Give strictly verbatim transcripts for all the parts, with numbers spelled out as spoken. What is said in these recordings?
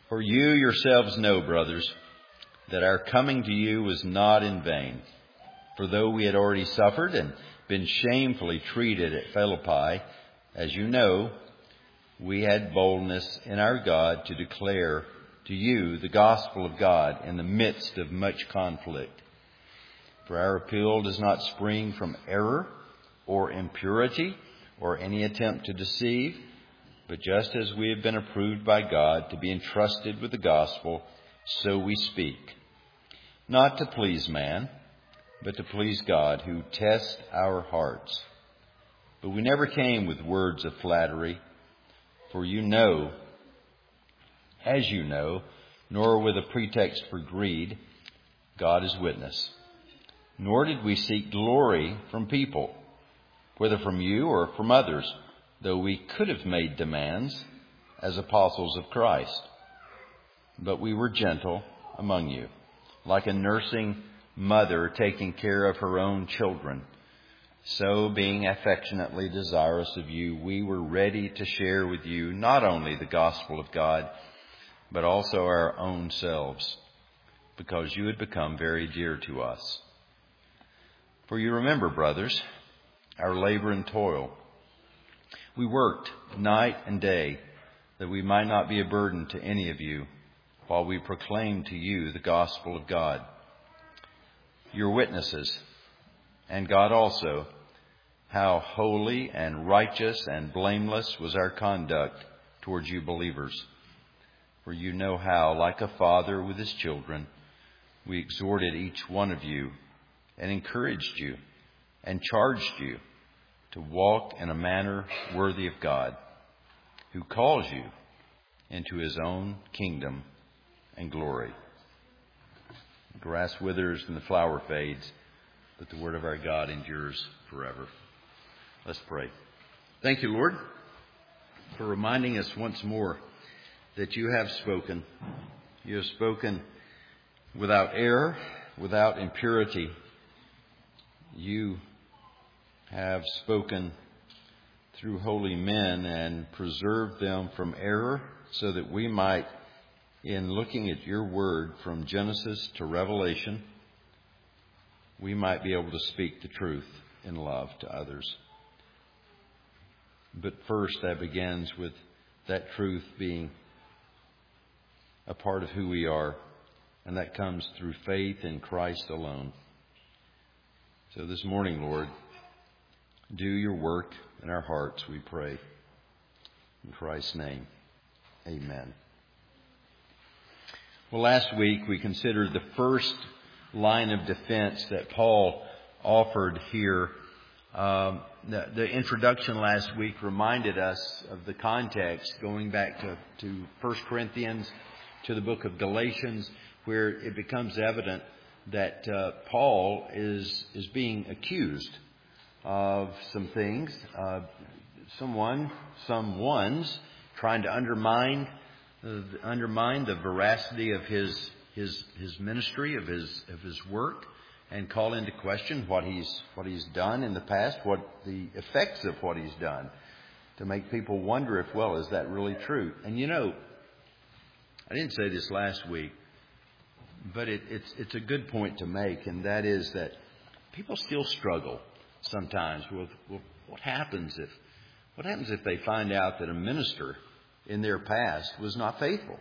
For you yourselves know, brothers, that our coming to you was not in vain. For though we had already suffered and been shamefully treated at Philippi, as you know, we had boldness in our God to declare to you the gospel of God in the midst of much conflict. For our appeal does not spring from error or impurity or any attempt to deceive, but just as we have been approved by God to be entrusted with the gospel, so we speak. Not to please man, but to please God, who tests our hearts. But we never came with words of flattery, for you know, as you know, nor with a pretext for greed, God is witness. Nor did we seek glory from people, whether from you or from others, though we could have made demands as apostles of Christ. But we were gentle among you, like a nursing mother taking care of her own children. So, being affectionately desirous of you, we were ready to share with you not only the gospel of God, but also our own selves, because you had become very dear to us. For you remember, brothers, our labor and toil. We worked night and day that we might not be a burden to any of you while we proclaimed to you the gospel of God. Your witnesses, and God also, how holy and righteous and blameless was our conduct towards you believers. For you know how, like a father with his children, we exhorted each one of you and encouraged you and charged you to walk in a manner worthy of God, who calls you into his own kingdom and glory. The grass withers and the flower fades, but the word of our God endures forever. Let's pray. Thank you, Lord, for reminding us once more that you have spoken. You have spoken without error, without impurity. You have spoken through holy men and preserved them from error so that we might, in looking at your word from Genesis to Revelation, we might be able to speak the truth in love to others. But first, that begins with that truth being a part of who we are, and that comes through faith in Christ alone. So this morning, Lord, do your work in our hearts, we pray. In Christ's name, amen. Well, last week we considered the first line of defense that Paul offered here. Um, the, the introduction last week reminded us of the context, going back to, to First Corinthians, to the book of Galatians, where it becomes evident that uh, Paul is is being accused of some things. Uh, someone, some ones, trying to undermine uh, undermine the veracity of his his his ministry, of his of his work, and call into question what he's what he's done in the past, what the effects of what he's done, to make people wonder if, well, is that really true? And you know, I didn't say this last week, but it, it's it's a good point to make, and that is that people still struggle sometimes with, with what happens if what happens if they find out that a minister in their past was not faithful.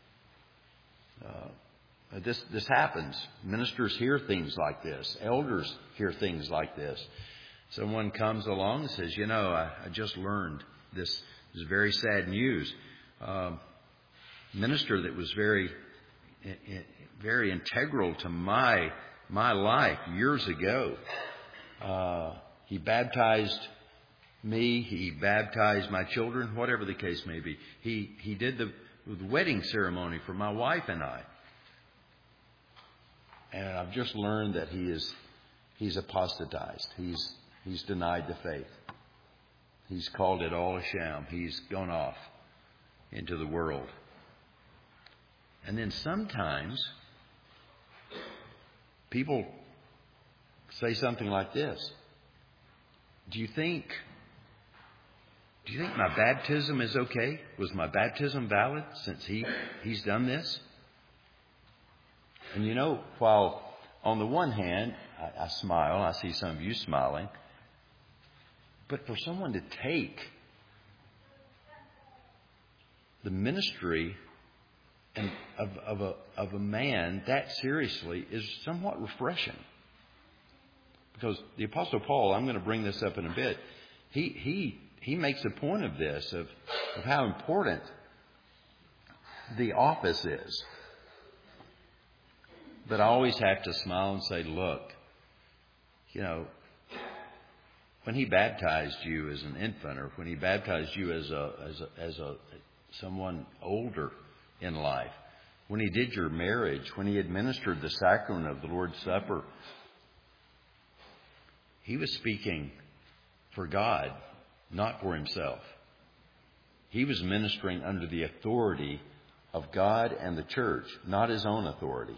Uh, this this happens. Ministers hear things like this. Elders hear things like this. Someone comes along and says, "You know, I, I just learned this. This is very sad news. Um, minister that was very very integral to my my life years ago. Uh, he baptized me. He baptized my children, whatever the case may be. He he did the, the wedding ceremony for my wife and I. And I've just learned that he is he's apostatized. He's he's denied the faith. He's called it all a sham. He's gone off into the world." And then sometimes people say something like this: "Do you think do you think my baptism is okay? Was my baptism valid since he, he's done this? And you know, while on the one hand, I, I smile, I see some of you smiling, but for someone to take the ministry and of, of, a, of a man that seriously is somewhat refreshing. Because the Apostle Paul, I'm going to bring this up in a bit, he he he makes a point of this, of, of how important the office is. But I always have to smile and say, look, you know, when he baptized you as an infant, or when he baptized you as a as a, as a someone older in life, when he did your marriage, when he administered the sacrament of the Lord's Supper, he was speaking for God, not for himself. He was ministering under the authority of God and the church, not his own authority.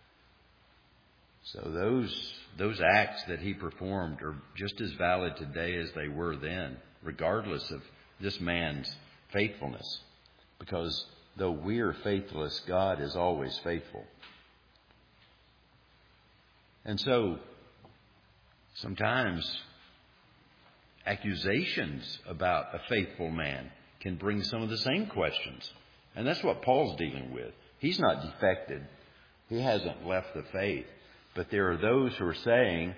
So those those acts that he performed are just as valid today as they were then, regardless of this man's faithfulness. Because though we are faithless, God is always faithful. And so sometimes accusations about a faithful man can bring some of the same questions. And that's what Paul's dealing with. He's not defected. He hasn't left the faith. But there are those who are saying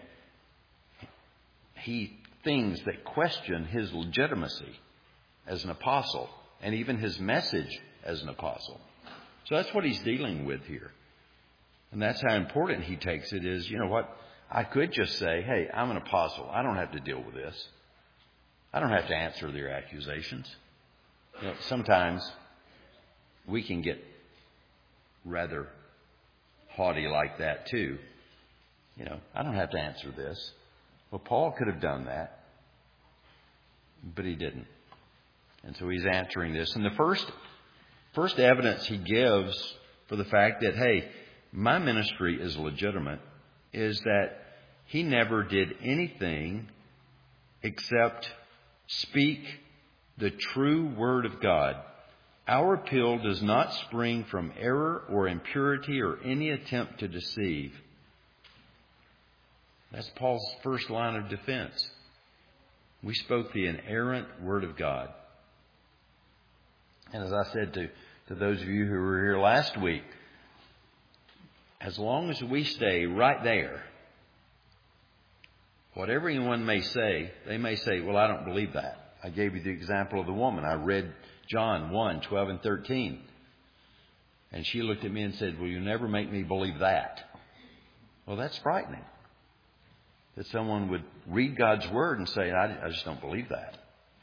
he things that question his legitimacy as an apostle and even his message as an apostle. So that's what he's dealing with here. And that's how important he takes it is, you know what, I could just say, hey, I'm an apostle. I don't have to deal with this. I don't have to answer their accusations. You know, sometimes we can get rather haughty like that too. You know, I don't have to answer this. Well, Paul could have done that, but he didn't. And so he's answering this. And the first, first evidence he gives for the fact that, hey, my ministry is legitimate is that he never did anything except speak the true word of God. Our appeal does not spring from error or impurity or any attempt to deceive. That's Paul's first line of defense. We spoke the inerrant word of God. And as I said to, to those of you who were here last week, as long as we stay right there, whatever anyone may say, they may say, well, I don't believe that. I gave you the example of the woman. I read John one, twelve and thirteen. And she looked at me and said, well, you never make me believe that. Well, that's frightening. That someone would read God's Word and say, I, I just don't believe that.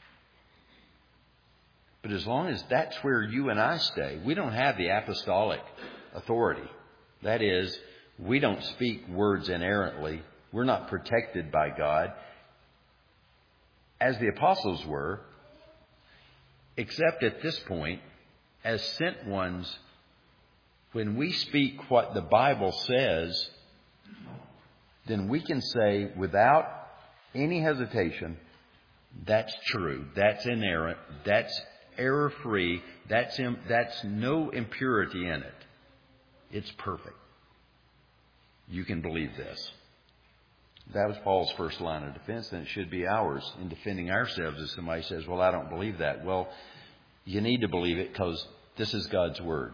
But as long as that's where you and I stay, we don't have the apostolic authority. That is, we don't speak words inerrantly. We're not protected by God, as the apostles were, except at this point, as sent ones, when we speak what the Bible says, then we can say without any hesitation, that's true, that's inerrant, that's error-free, that's, im- that's no impurity in it. It's perfect. You can believe this. That was Paul's first line of defense, and it should be ours in defending ourselves if somebody says, well, I don't believe that. Well, you need to believe it because this is God's Word.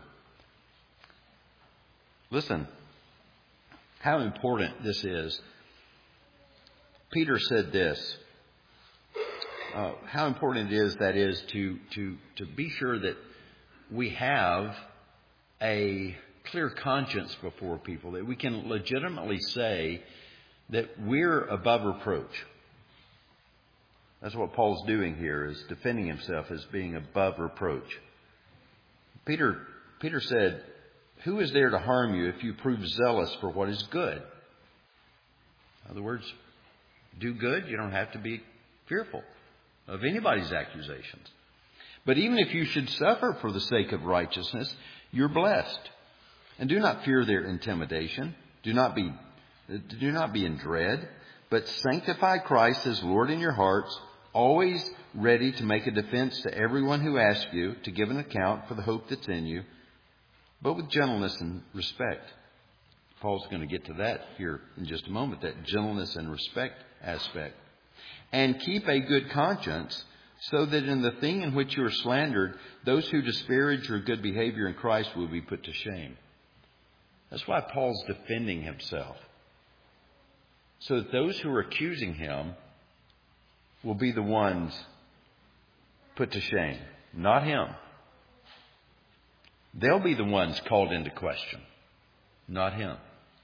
Listen, how important this is. Peter said this, uh, how important it is, that is, to, to, to be sure that we have a clear conscience before people, that we can legitimately say that we're above reproach. That's what Paul's doing here, is defending himself as being above reproach. Peter, Peter said, who is there to harm you if you prove zealous for what is good? In other words, do good. You don't have to be fearful of anybody's accusations. But even if you should suffer for the sake of righteousness, you're blessed. And do not fear their intimidation. Do not be, do not be in dread, but sanctify Christ as Lord in your hearts, always ready to make a defense to everyone who asks you, to give an account for the hope that's in you, but with gentleness and respect. Paul's going to get to that here in just a moment, that gentleness and respect aspect. And keep a good conscience, so that in the thing in which you are slandered, those who disparage your good behavior in Christ will be put to shame. That's why Paul's defending himself. So that those who are accusing him will be the ones put to shame, not him. They'll be the ones called into question, not him.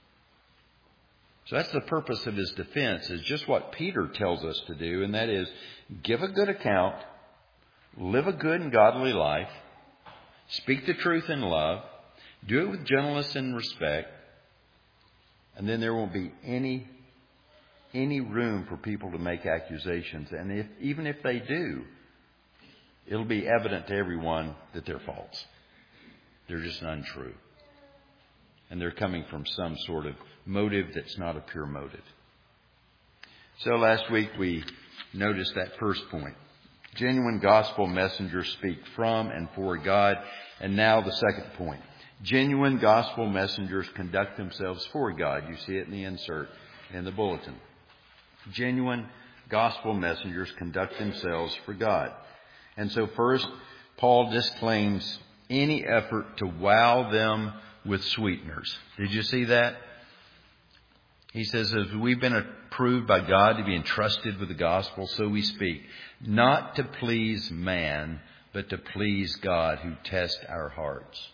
So that's the purpose of his defense, is just what Peter tells us to do, and that is give a good account, live a good and godly life, speak the truth in love, do it with gentleness and respect, and then there won't be any any room for people to make accusations. And if, even if they do, it'll be evident to everyone that they're false. They're just untrue. And they're coming from some sort of motive that's not a pure motive. So last week we noticed that first point. Genuine gospel messengers speak from and for God. And now the second point. Genuine gospel messengers conduct themselves for God. You see it in the insert in the bulletin. Genuine gospel messengers conduct themselves for God. And so first, Paul disclaims any effort to wow them with sweeteners. Did you see that? He says, as we've been approved by God to be entrusted with the gospel, so we speak, not to please man, but to please God who tests our hearts.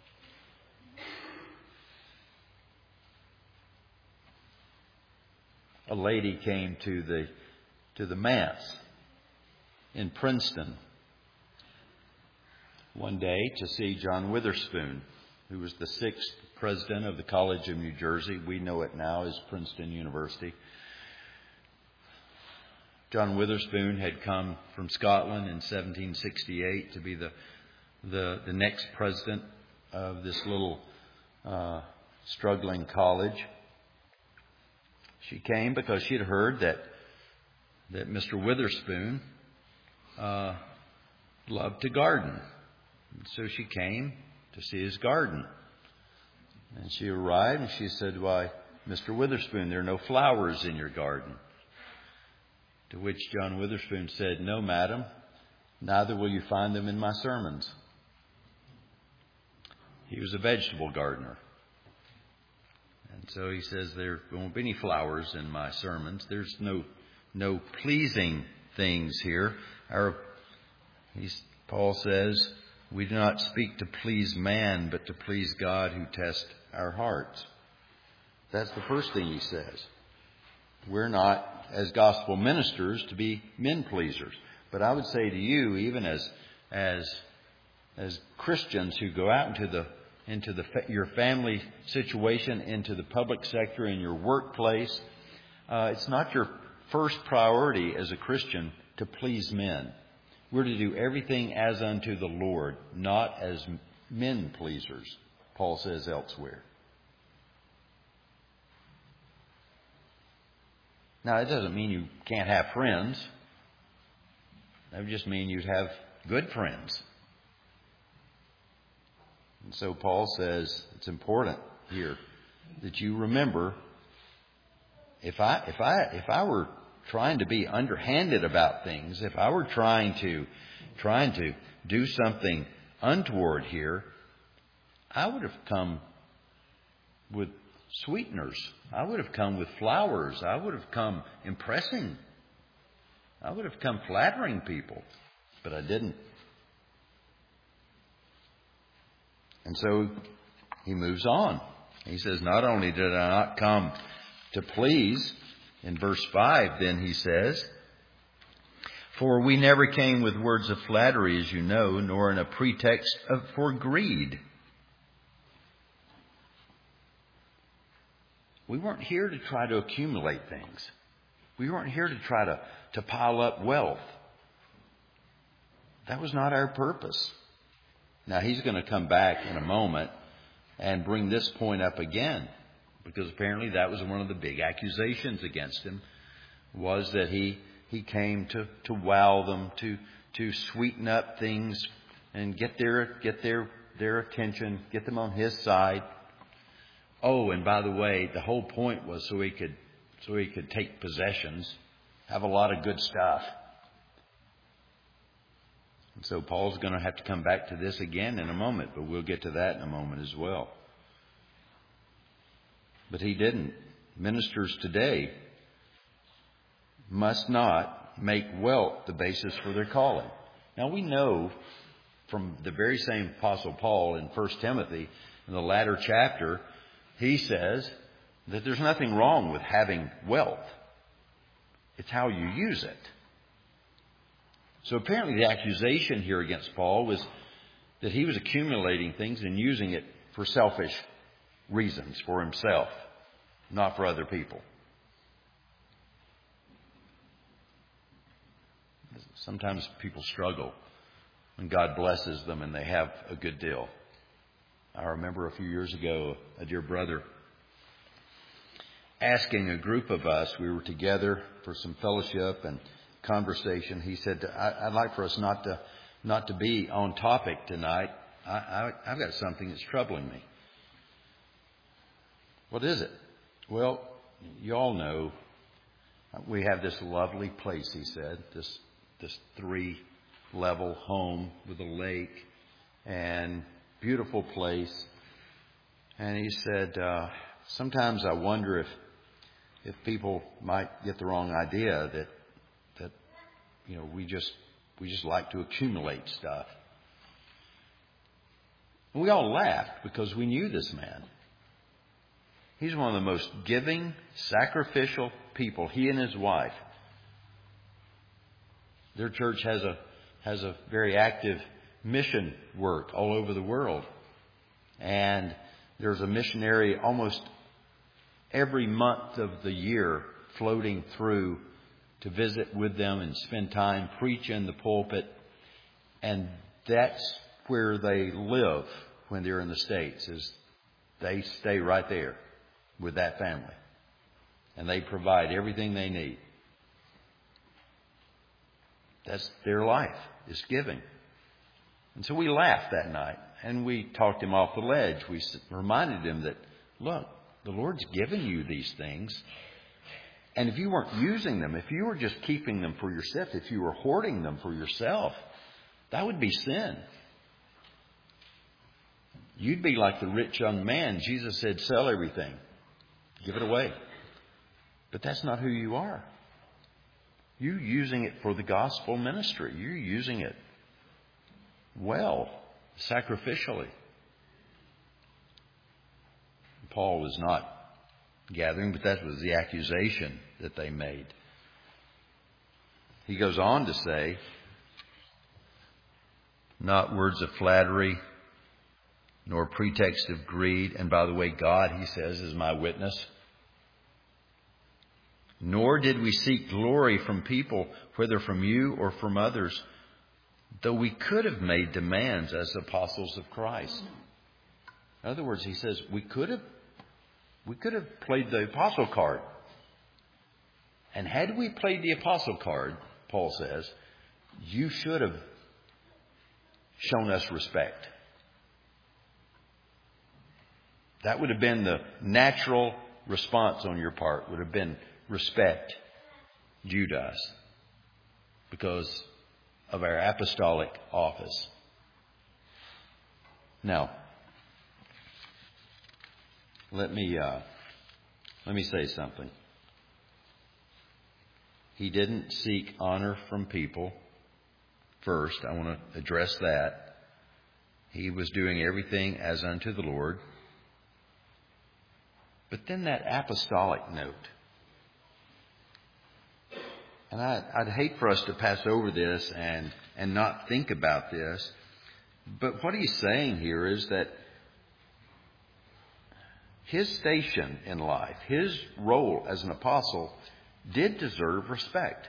A lady came to the to the Mass in Princeton one day to see John Witherspoon, who was the sixth president of the College of New Jersey. We know it now as Princeton University. John Witherspoon had come from Scotland in seventeen sixty-eight to be the the, the next president of this little uh, struggling college. She came because she had heard that that Mister Witherspoon uh, loved to garden. And so she came to see his garden. And she arrived and she said, "Why, Mister Witherspoon, there are no flowers in your garden." To which John Witherspoon said, "No, madam, neither will you find them in my sermons." He was a vegetable gardener. And so he says, there won't be any flowers in my sermons. There's no no pleasing things here. Our, he's, Paul says, we do not speak to please man, but to please God who tests our hearts. That's the first thing he says. We're not, as gospel ministers, to be men pleasers. But I would say to you, even as as as Christians who go out into the into the your family situation, into the public sector, in your workplace, uh, it's not your first priority as a Christian to please men. We're to do everything as unto the Lord, not as men pleasers, Paul says elsewhere. Now, it doesn't mean you can't have friends. That would just mean you'd have good friends. And so Paul says it's important here that you remember, if I if I if I were trying to be underhanded about things, if I were trying to trying to do something untoward here, I would have come with sweeteners. I would have come with flowers. I would have come impressing. I would have come flattering people, but I didn't. And so he moves on. He says, not only did I not come to please, in verse five, then he says, for we never came with words of flattery, as you know, nor in a pretext of for greed. We weren't here to try to accumulate things. We weren't here to try to, to pile up wealth. That was not our purpose. Now, he's going to come back in a moment and bring this point up again, because apparently that was one of the big accusations against him, was that he He came to, to wow them, to, to sweeten up things and get their, get their, their attention, get them on His side. Oh, and by the way, the whole point was so He could, so He could take possessions, have a lot of good stuff. And so Paul's going to have to come back to this again in a moment, but we'll get to that in a moment as well. But he didn't. Ministers today must not make wealth the basis for their calling. Now we know from the very same Apostle Paul in First Timothy, in the latter chapter, he says that there's nothing wrong with having wealth. It's how you use it. So apparently the accusation here against Paul was that he was accumulating things and using it for selfish reasons, for himself, not for other people. Sometimes people struggle when God blesses them and they have a good deal. I remember a few years ago, a dear brother asking a group of us, we were together for some fellowship and conversation. He said, I, I'd like for us not to not to be on topic tonight. I, I, I've got something that's troubling me. What is it? Well, you all know we have this lovely place, he said, this this three-level home with a lake and beautiful place. And he said, uh, sometimes I wonder if if people might get the wrong idea that that you know we just we just like to accumulate stuff. And we all laughed because we knew this man. He's one of the most giving, sacrificial people. He and his wife. Their church has a has a very active mission work all over the world. And there's a missionary almost every month of the year floating through to visit with them and spend time, preach in the pulpit. And that's where they live when they're in the States, is they stay right there with that family. And they provide everything they need. That's their life, is giving. And so we laughed that night and we talked him off the ledge. We reminded him that, look, the Lord's given you these things. And if you weren't using them, if you were just keeping them for yourself, if you were hoarding them for yourself, that would be sin. You'd be like the rich young man. Jesus said, sell everything. Give it away. But that's not who you are. You're using it for the gospel ministry. You're using it well, sacrificially. Paul was not gathering, but that was the accusation that they made. He goes on to say, not words of flattery, nor pretext of greed. And by the way, God, he says, is my witness. Nor did we seek glory from people, whether from you or from others, though we could have made demands as apostles of Christ. In other words, he says, we could have, we could have played the apostle card. And had we played the apostle card, Paul says, you should have shown us respect. That would have been the natural response on your part, would have been respect due to us because of our apostolic office. Now, let me uh, let me say something. He didn't seek honor from people first. I want to address that. He was doing everything as unto the Lord. But then that apostolic note. And I, I'd hate for us to pass over this and, and not think about this. But what he's saying here is that his station in life, his role as an apostle, did deserve respect.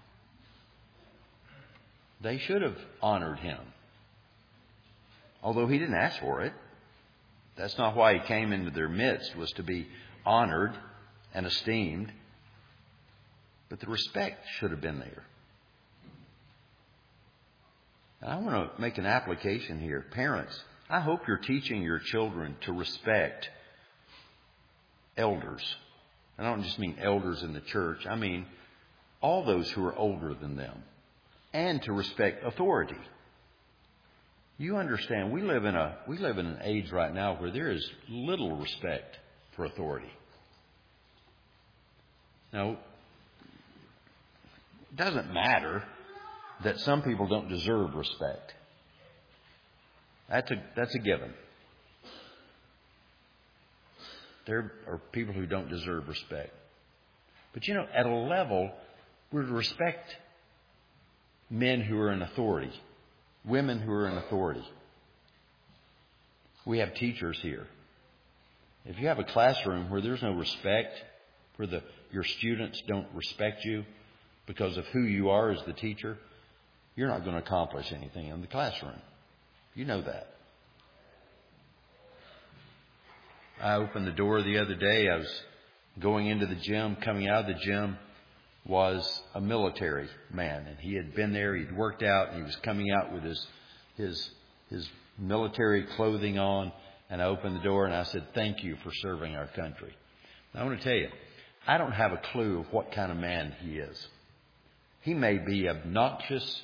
They should have honored him. Although he didn't ask for it. That's not why he came into their midst, was to be honored and esteemed. But the respect should have been there. And I want to make an application here. Parents, I hope you're teaching your children to respect elders. I don't just mean elders in the church. I mean all those who are older than them. And to respect authority. You understand, we live in a we live in an age right now where there is little respect for authority. Now, it doesn't matter that some people don't deserve respect. That's a that's a given. There are people who don't deserve respect. But you know, at a level, we're to respect men who are in authority, women who are in authority. We have teachers here. If you have a classroom where there's no respect, where the your students don't respect you because of who you are as the teacher, you're not going to accomplish anything in the classroom. You know that. I opened the door the other day. I was going into the gym. Coming out of the gym was a military man, and he had been there. He'd worked out, and he was coming out with his his his military clothing on. And I opened the door, and I said, "Thank you for serving our country." Now, I want to tell you, I don't have a clue of what kind of man he is. He may be obnoxious,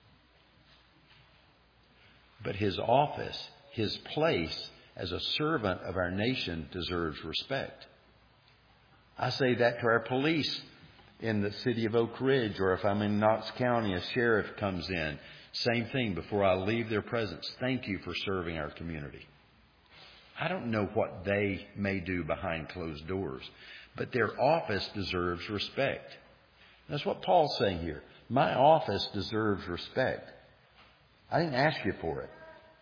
but his office, his place as a servant of our nation deserves respect. I say that to our police in the city of Oak Ridge, or if I'm in Knox County, a sheriff comes in. Same thing before I leave their presence. Thank you for serving our community. I don't know what they may do behind closed doors, but their office deserves respect. That's what Paul's saying here. My office deserves respect. I didn't ask you for it.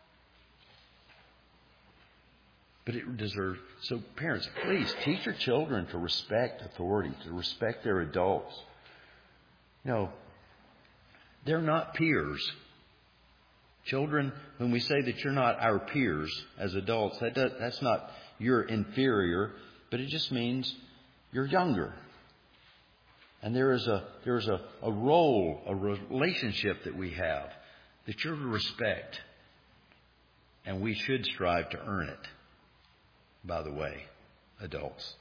But it deserves. So parents, please teach your children to respect authority, to respect their adults. You know, they're not peers. Children, when we say that you're not our peers as adults, that does, that's not you're inferior, but it just means you're younger. And there is a there is a, a role, a relationship that we have that you're to respect. And we should strive to earn it, by the way, adults.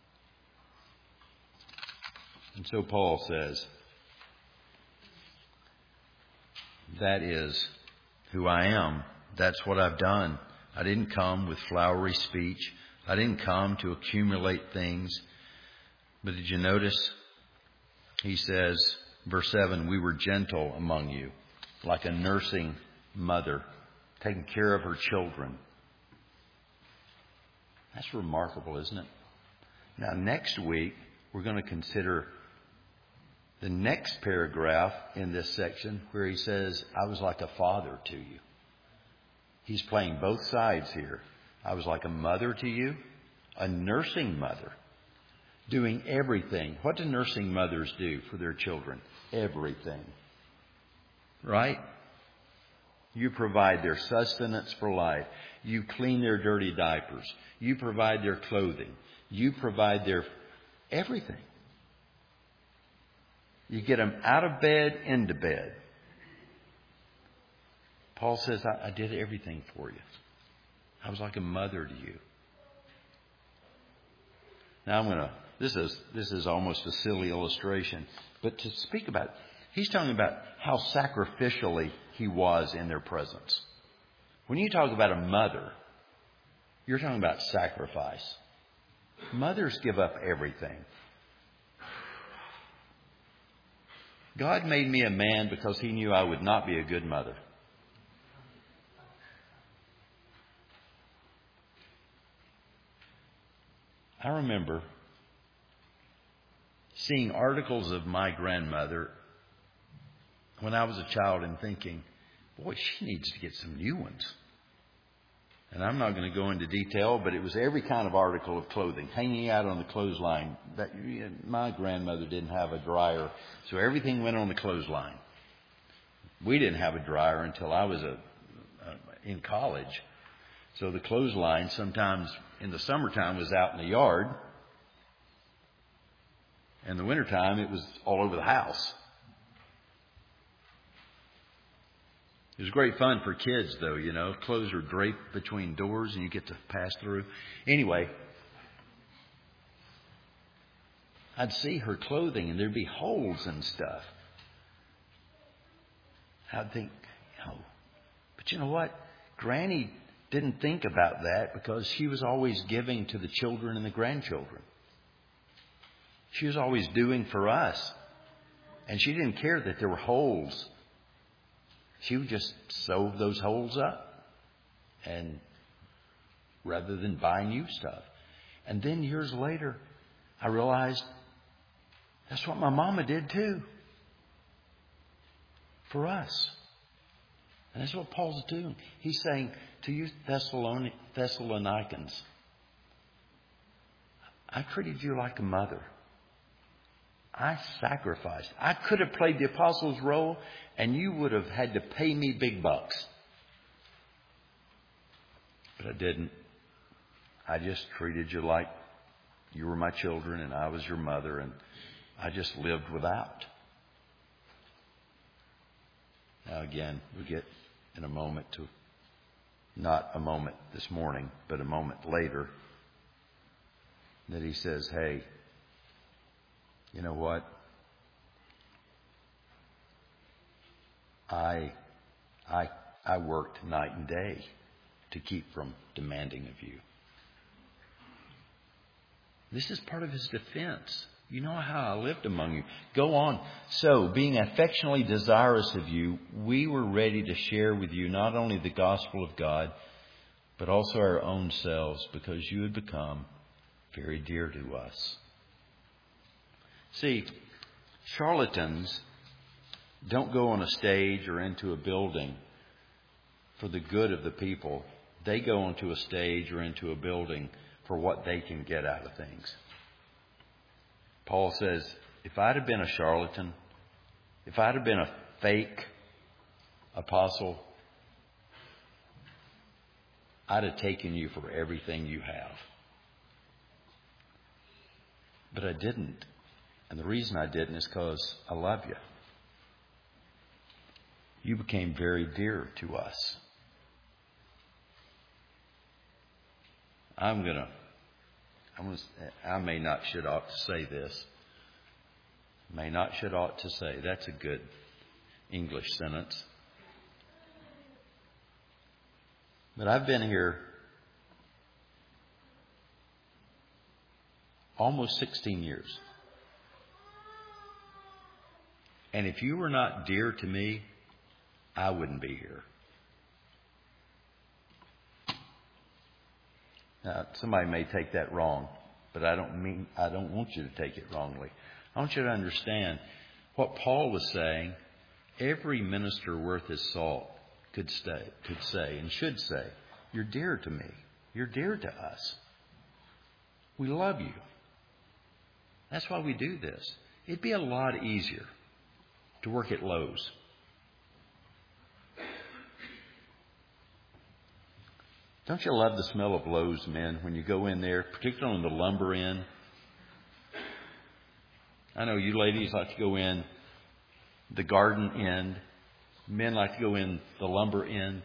And so Paul says, that is who I am. That's what I've done. I didn't come with flowery speech. I didn't come to accumulate things. But did you notice? He says, verse seven, we were gentle among you, like a nursing mother, taking care of her children. That's remarkable, isn't it? Now, next week, we're going to consider the next paragraph in this section where he says, I was like a father to you. He's playing both sides here. I was like a mother to you, a nursing mother, doing everything. What do nursing mothers do for their children? Everything. Right? You provide their sustenance for life. You clean their dirty diapers. You provide their clothing. You provide their everything. You get them out of bed, into bed. Paul says, I, I did everything for you. I was like a mother to you. Now I'm going to, this is, this is almost a silly illustration, but to speak about it, he's talking about how sacrificially he was in their presence. When you talk about a mother, you're talking about sacrifice. Mothers give up everything. God made me a man because he knew I would not be a good mother. I remember seeing articles of my grandmother when I was a child and thinking, boy, she needs to get some new ones. And I'm not going to go into detail, but it was every kind of article of clothing hanging out on the clothesline. That, my grandmother didn't have a dryer, so everything went on the clothesline. We didn't have a dryer until I was a, uh, in college. So the clothesline sometimes in the summertime was out in the yard. In the wintertime, it was all over the house. It was great fun for kids, though, you know. Clothes are draped between doors and you get to pass through. Anyway, I'd see her clothing and there'd be holes and stuff. I'd think, oh, but you know what? Granny didn't think about that because she was always giving to the children and the grandchildren. She was always doing for us. And she didn't care that there were holes. She would just sew those holes up, and rather than buy new stuff. And then years later, I realized that's what my mama did too. For us. And that's what Paul's doing. He's saying to you Thessalonians, I treated you like a mother. I sacrificed. I could have played the apostle's role and you would have had to pay me big bucks. But I didn't. I just treated you like you were my children and I was your mother, and I just lived without. Now again, we get in a moment to, not a moment this morning, but a moment later, that he says, hey, you know what? I, I, I worked night and day to keep from demanding of you. This is part of his defense. You know how I lived among you. Go on. So, being affectionately desirous of you, we were ready to share with you not only the gospel of God, but also our own selves, because you had become very dear to us. See, charlatans don't go on a stage or into a building for the good of the people. They go onto a stage or into a building for what they can get out of things. Paul says, if I'd have been a charlatan, if I'd have been a fake apostle, I'd have taken you for everything you have. But I didn't. And the reason I didn't is because I love you. You became very dear to us. I'm going to, I'm gonna, I may not should ought to say this. May not should ought to say. That's a good English sentence. But I've been here almost sixteen years. And if you were not dear to me, I wouldn't be here. Now, somebody may take that wrong, but I don't mean, I don't want you to take it wrongly. I want you to understand what Paul was saying. Every minister worth his salt could stay, could say and should say, you're dear to me. You're dear to us. We love you. That's why we do this. It'd be a lot easier to work at Lowe's. Don't you love the smell of Lowe's, men, when you go in there, particularly on the lumber end? I know you ladies like to go in the garden end. Men like to go in the lumber end.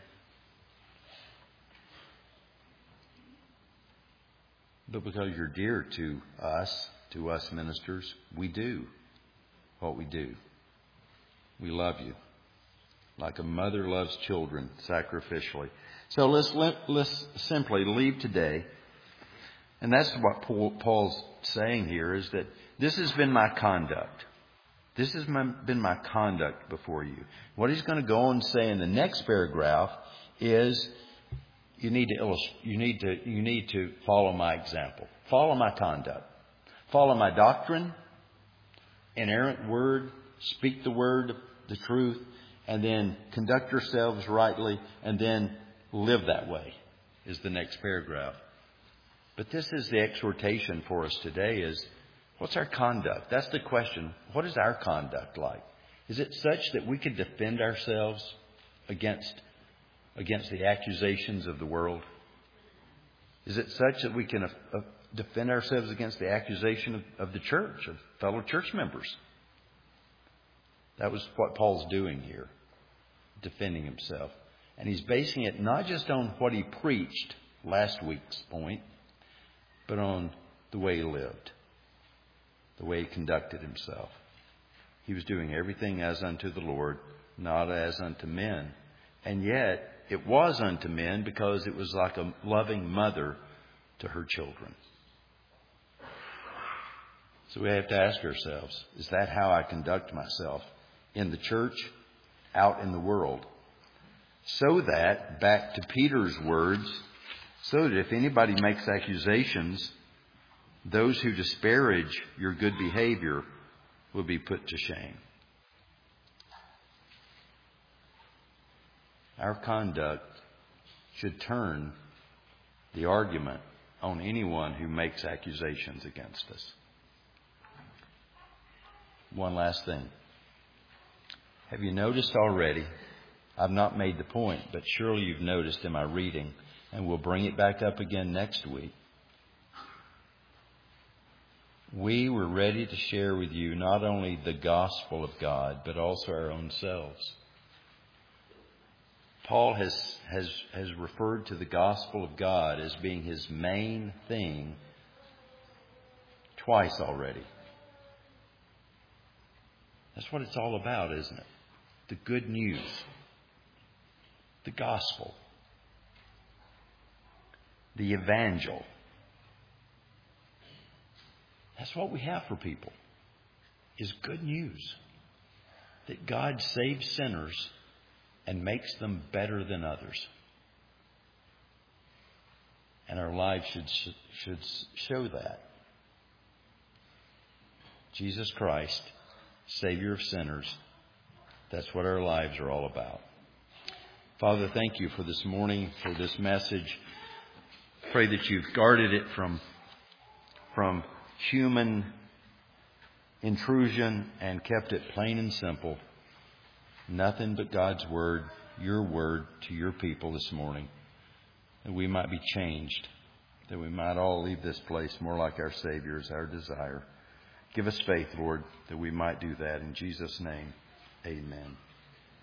But because you're dear to us, to us ministers, we do what we do. We love you like a mother loves children sacrificially. So let's, let's simply leave today. And that's what Paul's saying here, is that this has been my conduct. This has been my conduct before you. What he's going to go on and say in the next paragraph is you need to illustrate, you need to, you need to follow my example. Follow my conduct. Follow my doctrine, inerrant word, speak the word, the truth, and then conduct yourselves rightly, and then live that way, is the next paragraph. But this is the exhortation for us today, is what's our conduct? That's the question. What is our conduct like? Is it such that we can defend ourselves against, against the accusations of the world? Is it such that we can uh, defend ourselves against the accusation of, of the church, of fellow church members? That was what Paul's doing here, defending himself. And he's basing it not just on what he preached, last week's point, but on the way he lived, the way he conducted himself. He was doing everything as unto the Lord, not as unto men. And yet, it was unto men because it was like a loving mother to her children. So we have to ask ourselves, is that how I conduct myself in the church, out in the world? So that, back to Peter's words, so that if anybody makes accusations, those who disparage your good behavior will be put to shame. Our conduct should turn the argument on anyone who makes accusations against us. One last thing. Have you noticed already? I've not made the point, but surely you've noticed in my reading, and we'll bring it back up again next week. We were ready to share with you not only the gospel of God, but also our own selves. Paul has, has, has referred to the gospel of God as being his main thing twice already. That's what it's all about, isn't it? The good news. The gospel. The evangel. That's what we have for people, is good news. That God saves sinners and makes them better than others. And our lives should, should show that. Jesus Christ, Savior of sinners, that's what our lives are all about. Father, thank you for this morning, for this message. Pray that you've guarded it from, from human intrusion and kept it plain and simple. Nothing but God's Word, your Word to your people this morning. That we might be changed. That we might all leave this place more like our Savior is our desire. Give us faith, Lord, that we might do that. In Jesus' name, amen.